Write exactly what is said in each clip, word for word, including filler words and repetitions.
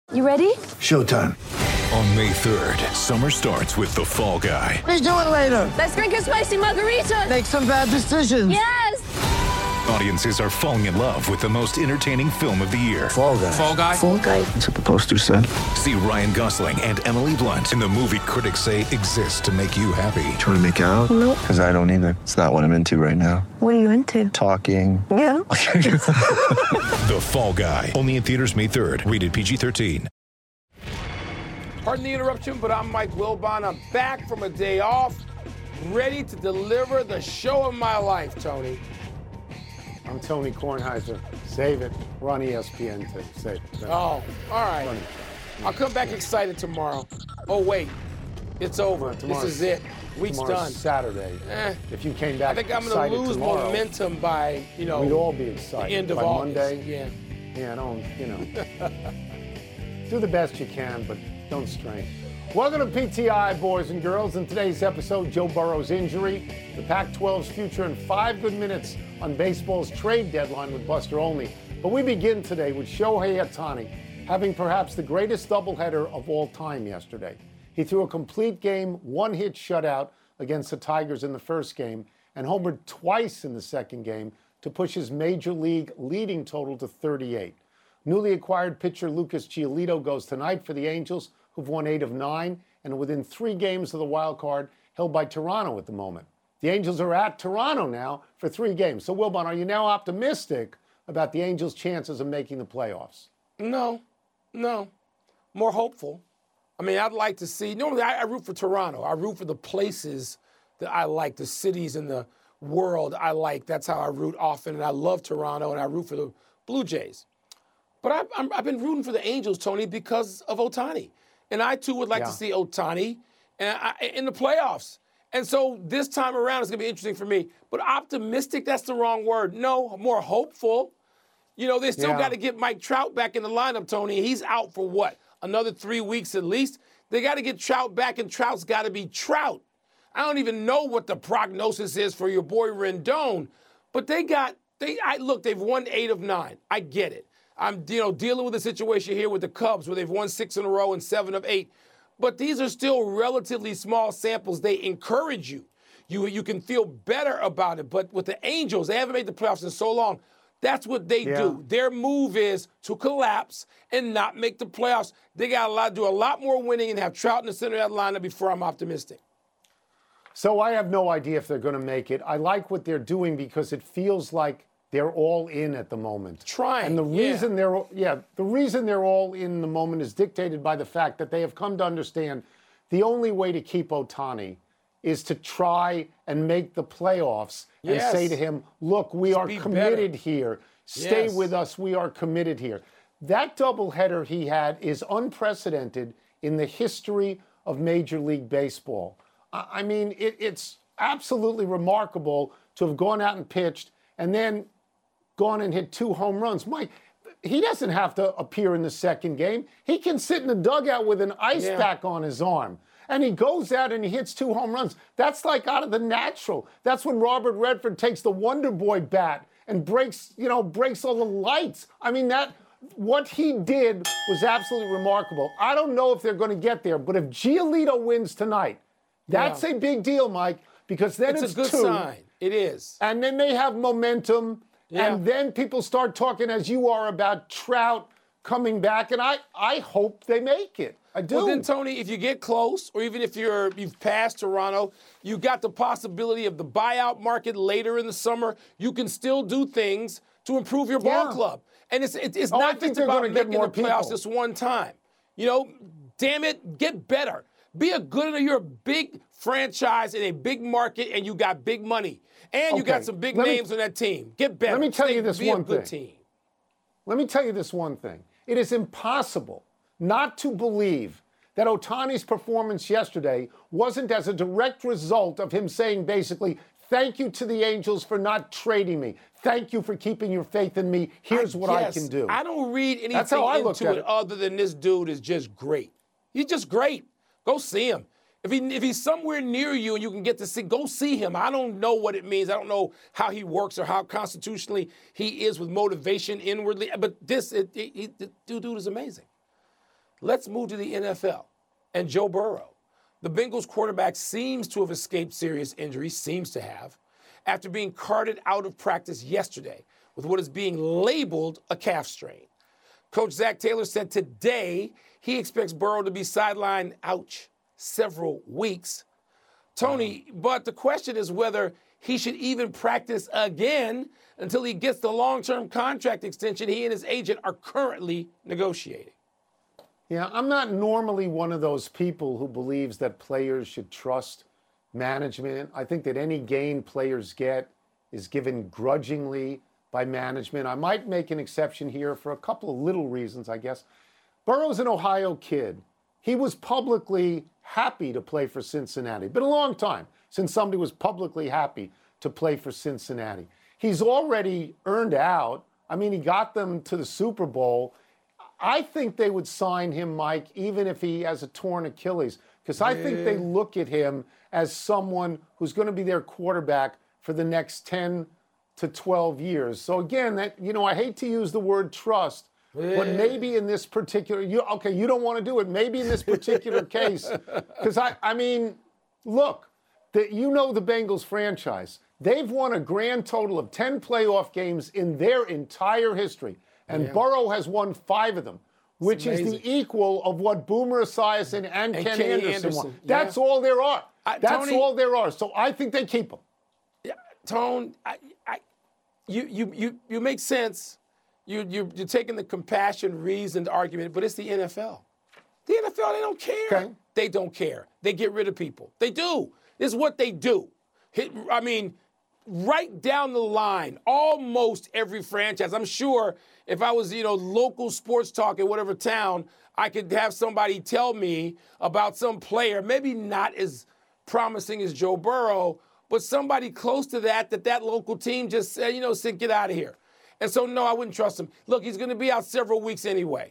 You ready? Showtime. On May third, summer starts with The Fall Guy. Let's do it later. Let's drink a spicy margarita. Make some bad decisions. Yes! Audiences are falling in love with the most entertaining film of the year. Fall Guy. Fall Guy? Fall guy. That's what the poster said. See Ryan Gosling and Emily Blunt in the movie critics say exists to make you happy. Trying to make it out? Nope. Because I don't either. It's not what I'm into right now. What are you into? Talking. Yeah. The Fall Guy. Only in theaters May third. Rated P G thirteen. Pardon the interruption, but I'm Mike Wilbon. I'm back from a day off, ready to deliver the show of my life, Tony. I'm Tony Kornheiser. Save it. We're on E S P N too. Save it. Oh, all right. I'll come back excited tomorrow. Oh, wait. It's over. This is it. Week's done. Saturday. Eh, If you came back I think I'm excited going to lose tomorrow, momentum by, you know, we'd all be the excited. end of By August. Monday, Yeah. yeah, don't, you know. Do the best you can, but don't strain. Welcome to P T I, boys and girls. In today's episode, Joe Burrow's injury, the Pac twelve's future, and five good minutes on baseball's trade deadline with Buster Olney. But we begin today with Shohei Ohtani having perhaps the greatest doubleheader of all time yesterday. He threw a complete game, one-hit shutout against the Tigers in the first game and homered twice in the second game to push his major league leading total to thirty-eight. Newly acquired pitcher Lucas Giolito goes tonight for the Angels, who've won eight of nine and within three games of the wild card, held by Toronto at the moment. The Angels are at Toronto now for three games. So, Wilbon, are you now optimistic about the Angels' chances of making the playoffs? No, no. More hopeful. I mean, I'd like to see, normally I, I root for Toronto. I root for the places that I like, the cities in the world I like. That's how I root often, and I love Toronto, and I root for the Blue Jays. But I've, I'm, I've been rooting for the Angels, Tony, because of Ohtani. And I, too, would like Yeah. to see Ohtani and I, in the playoffs. And so this time around, it's going to be interesting for me. But optimistic, that's the wrong word. No, more hopeful. You know, they still Yeah. got to get Mike Trout back in the lineup, Tony. He's out for what? Another three weeks at least? They got to get Trout back, and Trout's got to be Trout. I don't even know what the prognosis is for your boy Rendon. But they got, they. I look, they've won eight of nine. I get it. I'm, you know, dealing with a situation here with the Cubs where they've won six in a row and seven of eight. But these are still relatively small samples. They encourage you. You you can feel better about it. But with the Angels, they haven't made the playoffs in so long. That's what they Yeah. do. Their move is to collapse and not make the playoffs. They got a lot do a lot more winning and have Trout in the center of that lineup before I'm optimistic. So I have no idea if they're going to make it. I like what they're doing because it feels like they're all in at the moment. Trying, And the yeah. reason they're yeah, the reason they're all in the moment is dictated by the fact that they have come to understand the only way to keep Ohtani is to try and make the playoffs and Yes. say to him, look, we are be committed better. here. Stay Yes. with us. We are committed here. That doubleheader he had is unprecedented in the history of Major League Baseball. I I mean, it, it's absolutely remarkable to have gone out and pitched and then gone and hit two home runs. Mike, he doesn't have to appear in the second game. He can sit in the dugout with an ice Yeah. pack on his arm. And he goes out and he hits two home runs. That's like out of the natural. That's when Robert Redford takes the Wonder Boy bat and breaks, you know, breaks all the lights. I mean, that what he did was absolutely remarkable. I don't know if they're going to get there, but if Giolito wins tonight, that's Yeah. a big deal, Mike, because then It's it's, a good two. sign. It is. And then they have momentum. Yeah. And then people start talking, as you are, about Trout coming back. And I, I hope they make it. I do. Well, then, Tony, if you get close, or even if you're you've passed Toronto, you got the possibility of the buyout market later in the summer. You can still do things to improve your ball Yeah. club. And it's it's, it's Oh, I not think just they're about gonna get making more the playoffs people. this one time. You know, damn it, get better. Be a good, you're a big franchise in a big market, and you got big money. And you Okay, got some big let me- names on that team. Get better. Let me tell Stay- you this be one a good thing. team. Let me tell you this one thing. It is impossible not to believe that Ohtani's performance yesterday wasn't as a direct result of him saying basically, thank you to the Angels for not trading me. Thank you for keeping your faith in me. Here's what I guess. can do. I don't read anything That's how I looked into at it it. other than this dude is just great. He's just great. Go see him. If he if he's somewhere near you and you can get to see, go see him. I don't know what it means. I don't know how he works or how constitutionally he is with motivation inwardly. But this, it, it, it, the dude, dude is amazing. Let's move to the N F L and Joe Burrow. The Bengals quarterback seems to have escaped serious injury, seems to have, after being carted out of practice yesterday with what is being labeled a calf strain. Coach Zach Taylor said today he expects Burrow to be sidelined, ouch, several weeks. Tony, but the question is whether he should even practice again until he gets the long-term contract extension he and his agent are currently negotiating. Yeah, I'm not normally one of those people who believes that players should trust management. I think that any gain players get is given grudgingly by management. I might make an exception here for a couple of little reasons, I guess. Burrow's an Ohio kid. He was publicly happy to play for Cincinnati. Been a long time since somebody was publicly happy to play for Cincinnati. He's already earned out. I mean, he got them to the Super Bowl. I think they would sign him, Mike, even if he has a torn Achilles, because I yeah. think they look at him as someone who's going to be their quarterback for the next ten to twelve years. So again, that you know, I hate to use the word trust, yeah. but maybe in this particular, you okay, you don't want to do it. Maybe in this particular case, because I, I mean, look, the, you know the Bengals franchise. They've won a grand total of ten playoff games in their entire history. And yeah. Burrow has won five of them, which is the equal of what Boomer Esiason and, and Ken, Ken Anderson, Anderson won. Yeah. That's all there are. I, That's Tony, all there are. So I think they keep him. Yeah, Tone, I, I, you, you, you, you make sense. You, you, you're taking the compassion, reasoned argument, but it's the N F L. The N F L, they don't care. Okay. They don't care. They get rid of people. They do. This is what they do. Hit, I mean, right down the line, almost every franchise. I'm sure if I was, you know, local sports talk in whatever town, I could have somebody tell me about some player, maybe not as promising as Joe Burrow, but somebody close to that, that that local team just said, you know, Sid, get out of here. And so, no, I wouldn't trust him. Look, he's going to be out several weeks anyway.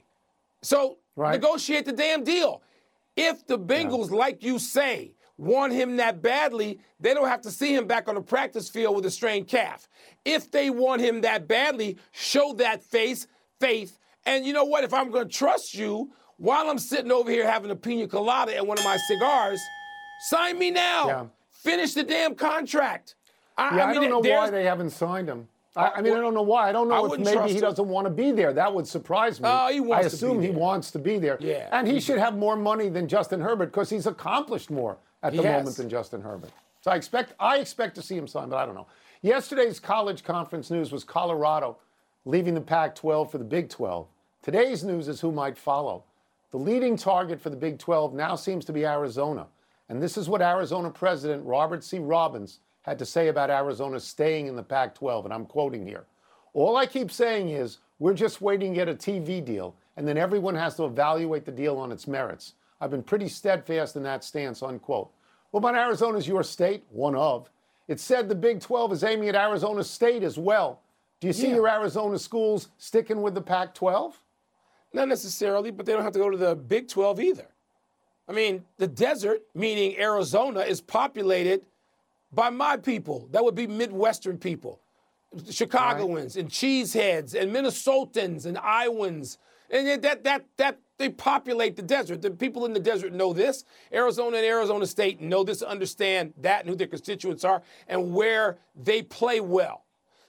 So right. negotiate the damn deal. If the Bengals, yeah. like you say, want him that badly, they don't have to see him back on the practice field with a strained calf. If they want him that badly, show that face, faith. And you know what? If I'm going to trust you while I'm sitting over here having a pina colada and one of my cigars, sign me now. Yeah. Finish the damn contract. I, yeah, I, mean, I don't know why they haven't signed him. I, I mean, I don't know why. I don't know I if maybe he doesn't him. want to be there. That would surprise me. Oh, he wants I assume to be he there. wants to be there. Yeah. And he should have more money than Justin Herbert because he's accomplished more at the yes. moment than Justin Herbert. So I expect I expect to see him sign, but I don't know. Yesterday's college conference news was Colorado leaving the Pac twelve for the Big twelve. Today's news is who might follow. The leading target for the Big twelve now seems to be Arizona. And this is what Arizona President Robert C. Robbins had to say about Arizona staying in the Pac twelve, and I'm quoting here. All I keep saying is we're just waiting to get a T V deal, and then everyone has to evaluate the deal on its merits. I've been pretty steadfast in that stance, unquote. What about Arizona's your state? One of. It said the Big twelve is aiming at Arizona State as well. Do you see yeah. your Arizona schools sticking with the Pac twelve? Not necessarily, but they don't have to go to the Big twelve either. I mean, the desert, meaning Arizona, is populated by my people. That would be Midwestern people. Chicagoans right. and cheeseheads and Minnesotans and Iowans. And that, that, that, they populate the desert. The people in the desert know this. Arizona and Arizona State know this, understand that and who their constituents are and where they play well.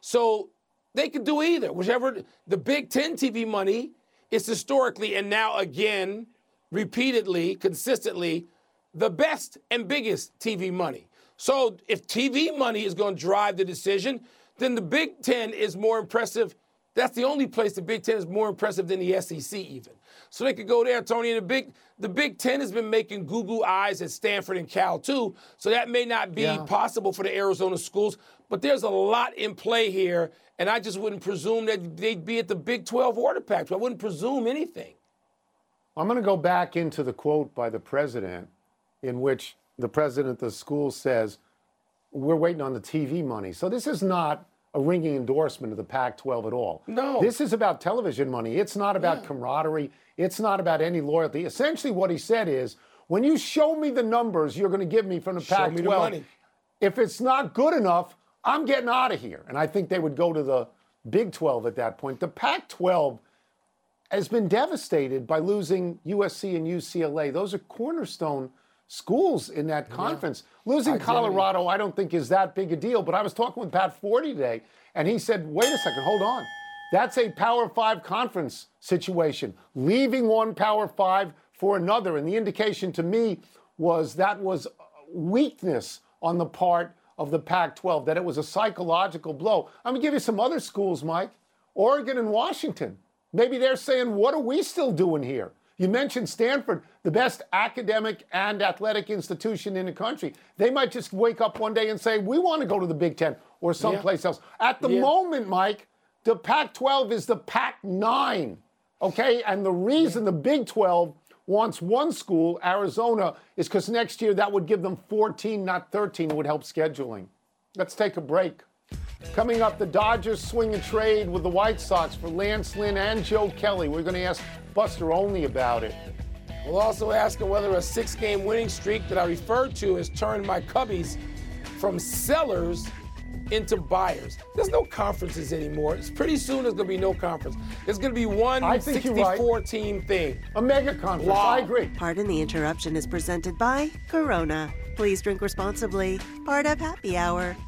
So they could do either. Whichever, the Big Ten T V money is historically and now again, repeatedly, consistently, the best and biggest T V money. So if T V money is going to drive the decision, then the Big Ten is more impressive. That's the only place the Big Ten is more impressive than the S E C even. So they could go there, Tony. And the Big, the Big Ten has been making goo-goo eyes at Stanford and Cal, too. So that may not be yeah. possible for the Arizona schools. But there's a lot in play here, and I just wouldn't presume that they'd be at the Big twelve or the Pac twelve. I wouldn't presume anything. I'm going to go back into the quote by the president in which the president of the school says, we're waiting on the T V money. So this is not a ringing endorsement of the Pac twelve at all. No. This is about television money. It's not about yeah. camaraderie. It's not about any loyalty. Essentially what he said is, when you show me the numbers you're going to give me from the Pac twelve, show me the money. If it's not good enough, I'm getting out of here. And I think they would go to the Big twelve at that point. The Pac twelve, has been devastated by losing U S C and U C L A. Those are cornerstone schools in that conference. Yeah. Losing Identity. Colorado, I don't think is that big a deal. But I was talking with Pat Forty today, and he said, wait a second, hold on. That's a Power Five conference situation. Leaving one Power Five for another. And the indication to me was that was weakness on the part of the Pac twelve, that it was a psychological blow. I'm going to give you some other schools, Mike. Oregon and Washington. Maybe they're saying, what are we still doing here? You mentioned Stanford, the best academic and athletic institution in the country. They might just wake up one day and say, we want to go to the Big Ten or someplace yeah. else. At the yeah. moment, Mike, the Pac twelve is the Pac nine, okay? And the reason the Big twelve wants one school, Arizona, is because next year that would give them fourteen, not thirteen. It would help scheduling. Let's take a break. Coming up, the Dodgers swing a trade with the White Sox for Lance Lynn and Joe Kelly. We're going to ask Buster Olney about it. We'll also ask him whether a six-game winning streak that I referred to has turned my Cubbies from sellers into buyers. There's no conferences anymore. It's pretty soon there's going to be no conference. There's going to be one sixty-four team thing. A mega conference. Wow. I agree. Pardon the Interruption is presented by Corona. Please drink responsibly. Part of Happy Hour.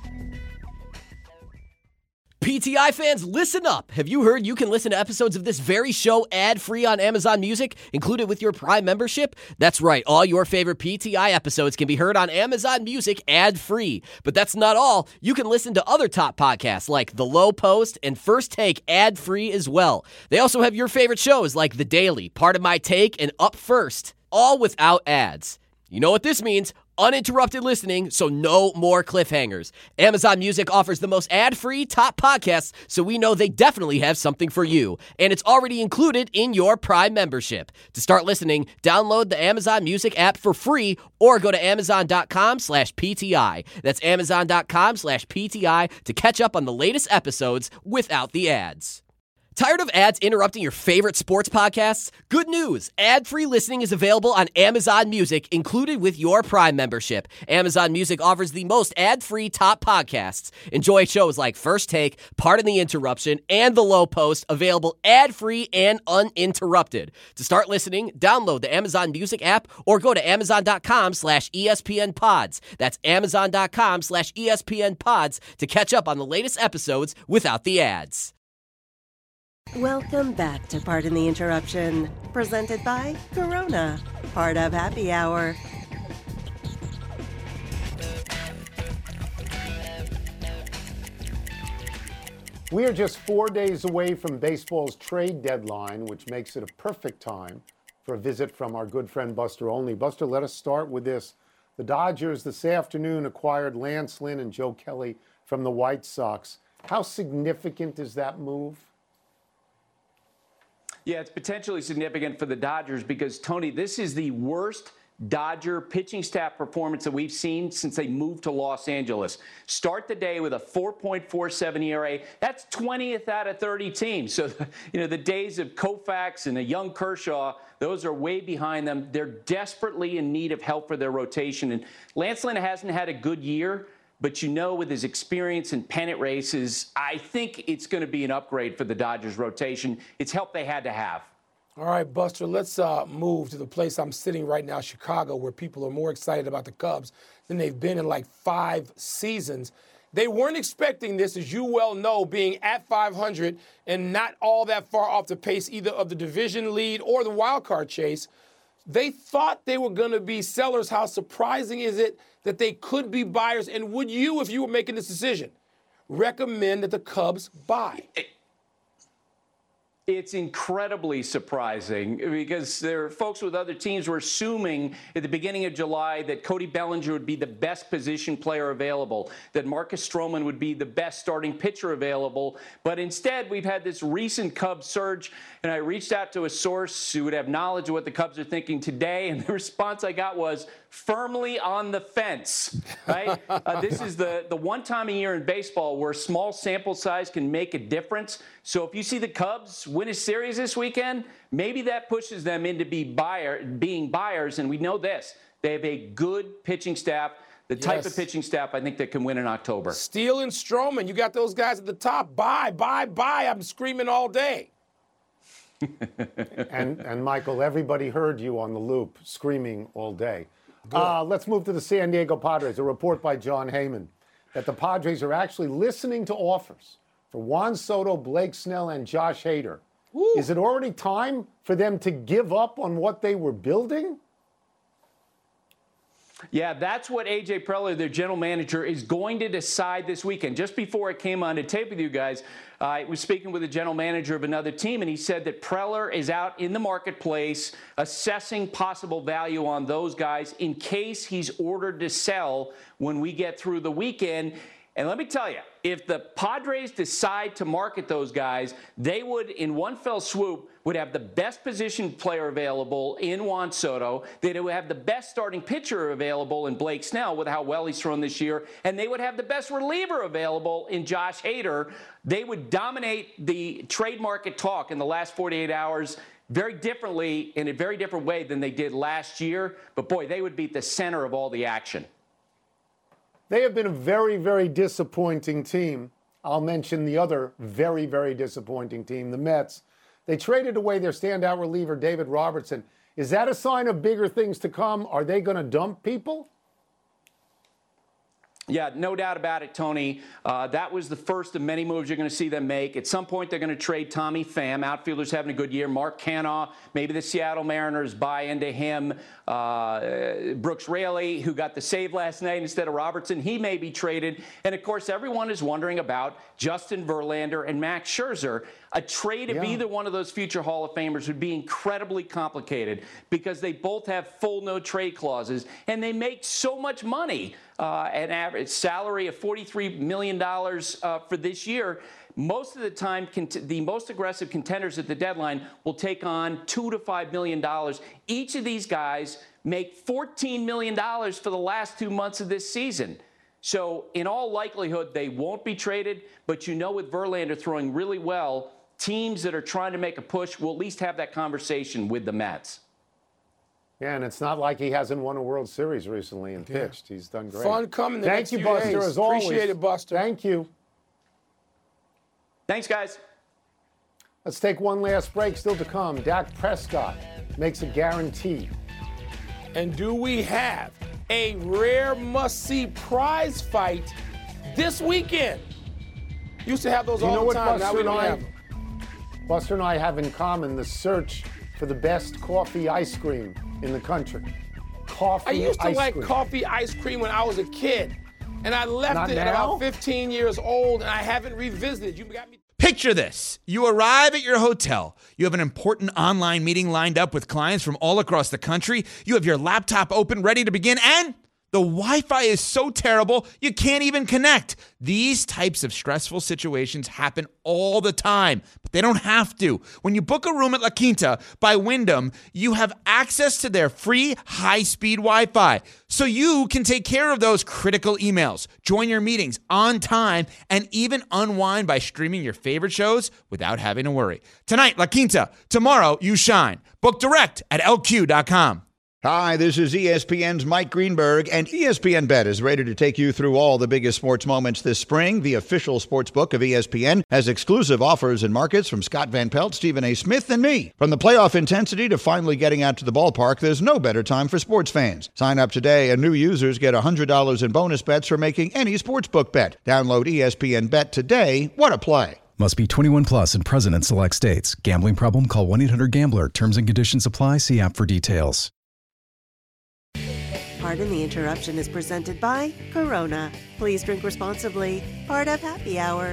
P T I fans, listen up. Have you heard you can listen to episodes of this very show ad-free on Amazon Music, included with your Prime membership? That's right. All your favorite P T I episodes can be heard on Amazon Music ad-free. But that's not all. You can listen to other top podcasts like The Low Post and First Take ad-free as well. They also have your favorite shows like The Daily, Part of My Take, and Up First, all without ads. You know what this means? Uninterrupted listening, so no more cliffhangers. Amazon Music offers the most ad-free top podcasts, so we know they definitely have something for you. And it's already included in your Prime membership. To start listening, download the Amazon Music app for free or go to amazon.com slash PTI. That's amazon.com slash PTI to catch up on the latest episodes without the ads. Tired of ads interrupting your favorite sports podcasts? Good news! Ad-free listening is available on Amazon Music, included with your Prime membership. Amazon Music offers the most ad-free top podcasts. Enjoy shows like First Take, Pardon the Interruption, and The Low Post, available ad-free and uninterrupted. To start listening, download the Amazon Music app or go to amazon.com slash ESPN pods. That's amazon.com slash ESPN pods to catch up on the latest episodes without the ads. Welcome back to Pardon the Interruption, presented by Corona, part of Happy Hour. We are just four days away from baseball's trade deadline, which makes it a perfect time for a visit from our good friend Buster Olney. Buster, let us start with this. The Dodgers this afternoon acquired Lance Lynn and Joe Kelly from the White Sox. How significant is that move? Yeah, it's potentially significant for the Dodgers because, Tony, this is the worst Dodger pitching staff performance that we've seen since they moved to Los Angeles. Start the day with a four point four seven E R A. That's twentieth out of thirty teams. So, you know, the days of Koufax and a young Kershaw, those are way behind them. They're desperately in need of help for their rotation. And Lance Lynn hasn't had a good year. But you know, with his experience in pennant races, I think it's going to be an upgrade for the Dodgers rotation. It's help they had to have. All right, Buster, let's uh, move to the place I'm sitting right now, Chicago, where people are more excited about the Cubs than they've been in like five seasons. They weren't expecting this, as you well know, being at five hundred and not all that far off the pace either of the division lead or the wild card chase. They thought they were going to be sellers. How surprising is it that they could be buyers? And would you, if you were making this decision, recommend that the Cubs buy? It's incredibly surprising because there are folks with other teams who were assuming at the beginning of July that Cody Bellinger would be the best position player available, that Marcus Stroman would be the best starting pitcher available. But instead, we've had this recent Cubs surge, and I reached out to a source who would have knowledge of what the Cubs are thinking today, and the response I got was firmly on the fence, right? uh, this is the, the one time a year in baseball where small sample size can make a difference. So if you see the Cubs win a series this weekend, maybe that pushes them into be buyer, being buyers. And we know this. They have a good pitching staff, the type yes. of pitching staff I think that can win in October. Steele and Stroman, you got those guys at the top. Buy, buy, buy. I'm screaming all day. and, and Michael, everybody heard you on the loop screaming all day. Uh, let's move to the San Diego Padres. A report by John Heyman that the Padres are actually listening to offers for Juan Soto, Blake Snell, and Josh Hader. Woo. Is it already time for them to give up on what they were building? Yeah, that's what A J Preller, their general manager, is going to decide this weekend. Just before I came on to tape with you guys, uh, I was speaking with the general manager of another team, and he said that Preller is out in the marketplace assessing possible value on those guys in case he's ordered to sell when we get through the weekend. And let me tell you, if the Padres decide to market those guys, they would, in one fell swoop, would have the best position player available in Juan Soto. They would have the best starting pitcher available in Blake Snell with how well he's thrown this year. And they would have the best reliever available in Josh Hader. They would dominate the trade market talk in the last forty-eight hours very differently, in a very different way than they did last year. But, boy, they would be at the center of all the action. They have been a very, very disappointing team. I'll mention the other very, very disappointing team, the Mets. They traded away their standout reliever, David Robertson. Is that a sign of bigger things to come? Are they going to dump people? Yeah, no doubt about it, Tony. Uh, that was the first of many moves you're going to see them make. At some point, they're going to trade Tommy Pham. Outfielder's having a good year. Mark Canha, maybe the Seattle Mariners buy into him. Uh, Brooks Raley, who got the save last night instead of Robertson, he may be traded. And, of course, everyone is wondering about Justin Verlander and Max Scherzer. A trade of yeah. either one of those future Hall of Famers would be incredibly complicated because they both have full no-trade clauses, and they make so much money. Uh, an average salary of forty-three million dollars uh, for this year. Most of the time, cont- the most aggressive contenders at the deadline will take on two to five million dollars. Each of these guys make fourteen million dollars for the last two months of this season. So in all likelihood, they won't be traded. But you know, with Verlander throwing really well, teams that are trying to make a push will at least have that conversation with the Mets. Yeah, and it's not like he hasn't won a World Series recently and yeah. pitched. He's done great. Fun coming the Thank next you, few Buster, days. as always. Appreciate it, Buster. Thank you. Thanks, guys. Let's take one last break. Still to come, Dak Prescott makes a guarantee. And do we have a rare must-see prize fight this weekend? Used to have those Do you all know the what time. Now Buster we and don't I, have them. Buster and I have in common the search for the best coffee ice cream in the country. Coffee I used to ice like cream. coffee ice cream when I was a kid. And I left Not it at now? about fifteen years old, and I haven't revisited. You got me. Picture this. You arrive at your hotel. You have an important online meeting lined up with clients from all across the country. You have your laptop open, ready to begin, and the Wi-Fi is so terrible, you can't even connect. These types of stressful situations happen all the time, but they don't have to. When you book a room at La Quinta by Wyndham, you have access to their free high-speed Wi-Fi, so you can take care of those critical emails, join your meetings on time, and even unwind by streaming your favorite shows without having to worry. Tonight, La Quinta. Tomorrow, you shine. Book direct at L Q dot com. Hi, this is E S P N's Mike Greenberg, and E S P N Bet is ready to take you through all the biggest sports moments this spring. The official sports book of E S P N has exclusive offers and markets from Scott Van Pelt, Stephen A. Smith, and me. From the playoff intensity to finally getting out to the ballpark, there's no better time for sports fans. Sign up today, and new users get one hundred dollars in bonus bets for making any sportsbook bet. Download E S P N Bet today. What a play. Must be twenty-one plus and present in select states. Gambling problem? Call one eight hundred gambler. Terms and conditions apply. See app for details. Pardon the Interruption is presented by Corona. Please drink responsibly. Part of Happy Hour.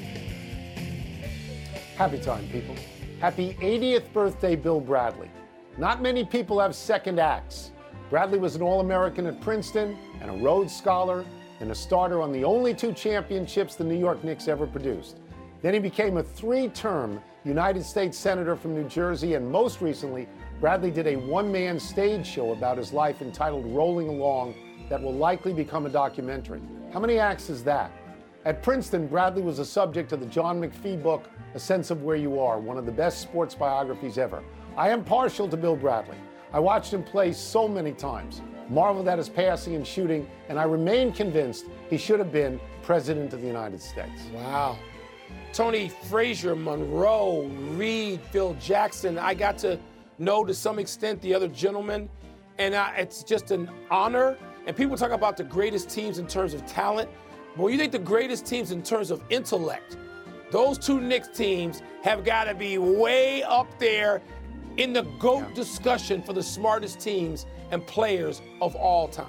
Happy time, people. Happy eightieth birthday, Bill Bradley. Not many people have second acts. Bradley was an All-American at Princeton and a Rhodes Scholar and a starter on the only two championships the New York Knicks ever produced. Then he became a three-term United States Senator from New Jersey, and most recently, Bradley did a one-man stage show about his life entitled Rolling Along that will likely become a documentary. How many acts is that? At Princeton, Bradley was a subject of the John McPhee book, A Sense of Where You Are, one of the best sports biographies ever. I am partial to Bill Bradley. I watched him play so many times, marveled at his passing and shooting, and I remain convinced he should have been President of the United States. Wow. Tony Frazier, Monroe, Reed, Phil Jackson, I got to know to some extent the other gentlemen, and I, it's just an honor. And people talk about the greatest teams in terms of talent. But when you think the greatest teams in terms of intellect, those two Knicks teams have got to be way up there in the GOAT yeah. discussion for the smartest teams and players of all time.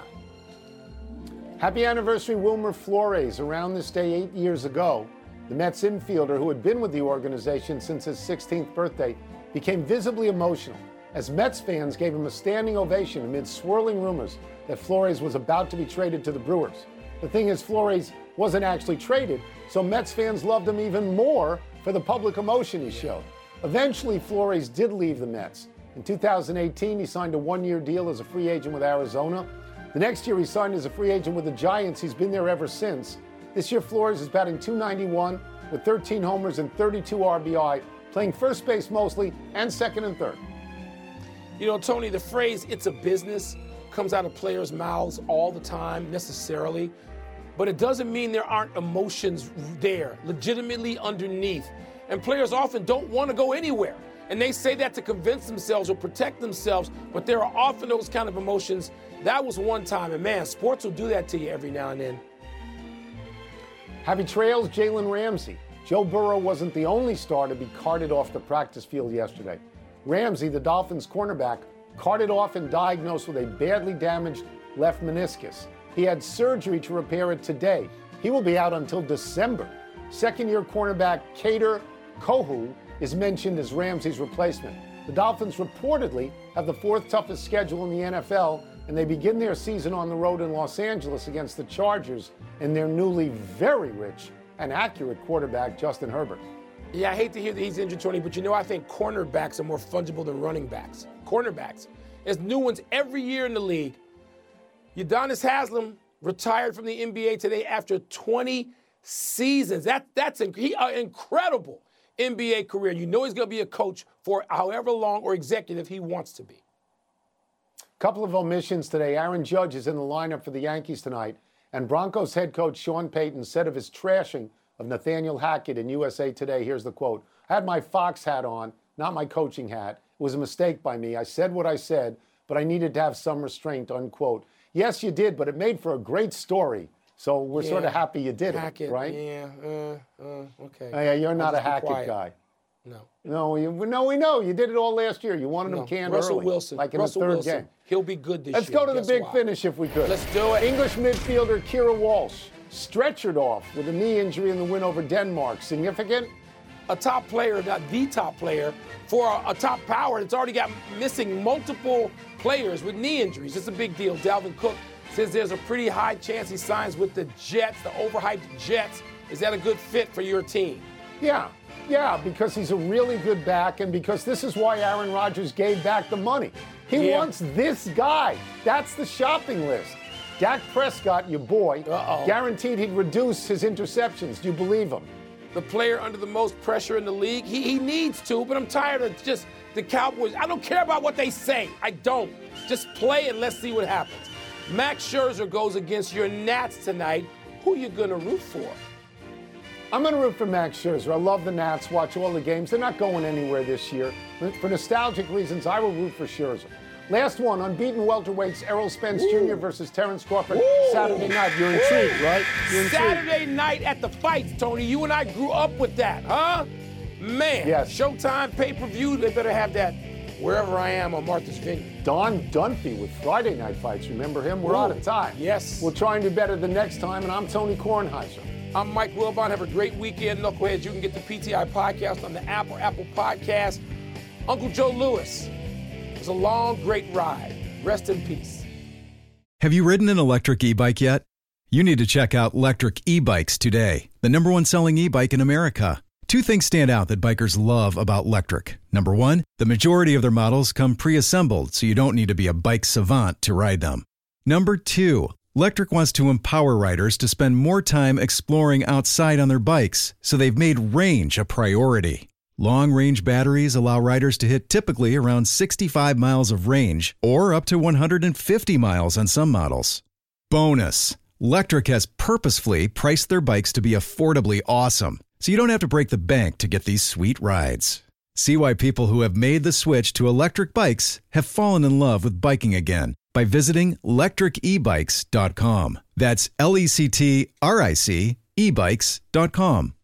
Happy anniversary, Wilmer Flores. Around this day eight years ago, the Mets infielder, who had been with the organization since his sixteenth birthday, became visibly emotional as Mets fans gave him a standing ovation amid swirling rumors that Flores was about to be traded to the Brewers. The thing is, Flores wasn't actually traded, so Mets fans loved him even more for the public emotion he showed. Eventually, Flores did leave the Mets. In two thousand eighteen, he signed a one-year deal as a free agent with Arizona. The next year, he signed as a free agent with the Giants. He's been there ever since. This year, Flores is batting two ninety-one with thirteen homers and thirty-two R B I, playing first base mostly and second and third. You know, Tony, the phrase, it's a business, comes out of players' mouths all the time, necessarily. But it doesn't mean there aren't emotions there, legitimately underneath. And players often don't want to go anywhere. And they say that to convince themselves or protect themselves, but there are often those kind of emotions. That was one time, and man, sports will do that to you every now and then. Happy trails, Jalen Ramsey. Joe Burrow wasn't the only star to be carted off the practice field yesterday. Ramsey, the Dolphins' cornerback, carted off and diagnosed with a badly damaged left meniscus. He had surgery to repair it today. He will be out until December. Second-year cornerback Kader Kohou is mentioned as Ramsey's replacement. The Dolphins reportedly have the fourth toughest schedule in the N F L, and they begin their season on the road in Los Angeles against the Chargers and their newly very rich and accurate quarterback, Justin Herbert. Yeah, I hate to hear that he's injured, Tony, but you know, I think cornerbacks are more fungible than running backs. Cornerbacks. There's new ones every year in the league. Udonis Haslem retired from the N B A today after twenty seasons. That, that's an uh, incredible N B A career. You know he's going to be a coach for however long or executive he wants to be. Couple of omissions today. Aaron Judge is in the lineup for the Yankees tonight, and Broncos head coach Sean Payton said of his trashing of Nathaniel Hackett in U S A Today, here's the quote, "I had my Fox hat on, not my coaching hat. It was a mistake by me. I said what I said, but I needed to have some restraint," unquote. Yes, you did, but it made for a great story. So we're yeah, sort of happy you did Hackett, it, right? Yeah, uh, uh, okay. Oh, yeah, you're not a I'll just be Hackett quiet. guy. No. No, you, no, we know. You did it all last year. You wanted No. him canned Russell early, Wilson. like in Russell the third Wilson. game. He'll be good this Let's year. go to the Guess big why? finish if we could. Let's do it. English midfielder Kira Walsh stretchered off with a knee injury in the win over Denmark. Significant? A top player, not the top player, for a, a top power that's already got missing multiple players with knee injuries. It's a big deal. Dalvin Cook says there's a pretty high chance he signs with the Jets, the overhyped Jets. Is that a good fit for your team? Yeah, yeah, because he's a really good back and because this is why Aaron Rodgers gave back the money. He Yeah. wants this guy. That's the shopping list. Dak Prescott, your boy, Uh-oh. guaranteed he'd reduce his interceptions. Do you believe him? The player under the most pressure in the league, he, he needs to, but I'm tired of just the Cowboys. I don't care about what they say. I don't. Just play and let's see what happens. Max Scherzer goes against your Nats tonight. Who you going to root for? I'm going to root for Max Scherzer. I love the Nats, watch all the games. They're not going anywhere this year. For nostalgic reasons, I will root for Scherzer. Last one, unbeaten welterweights, Errol Spence Ooh. Junior versus Terrence Crawford, Ooh. Saturday night. You're intrigued, right? You're intrigued. Saturday night at the fights, Tony. You and I grew up with that, huh? Man, yes. Showtime pay-per-view, they better have that wherever I am on Martha's Vineyard. Don Dunphy with Friday Night Fights. Remember him? We're Ooh. out of time. Yes. We'll try and do better the next time, and I'm Tony Kornheiser. I'm Mike Wilbon. Have a great weekend, Knuckleheads. You can get the P T I podcast on the app or Apple Podcast. Uncle Joe Louis, it was a long, great ride. Rest in peace. Have you ridden an electric e-bike yet? You need to check out Lectric E-Bikes today, the number one selling e-bike in America. Two things stand out that bikers love about Lectric. Number one, the majority of their models come pre-assembled, so you don't need to be a bike savant to ride them. Number two, Lectric wants to empower riders to spend more time exploring outside on their bikes, so they've made range a priority. Long-range batteries allow riders to hit typically around sixty-five miles of range, or up to one hundred fifty miles on some models. Bonus, Lectric has purposefully priced their bikes to be affordably awesome. so you don't have to break the bank to get these sweet rides. See why people who have made the switch to electric bikes have fallen in love with biking again by visiting lectric e bikes dot com. That's L E C T R I C e bikes dot com.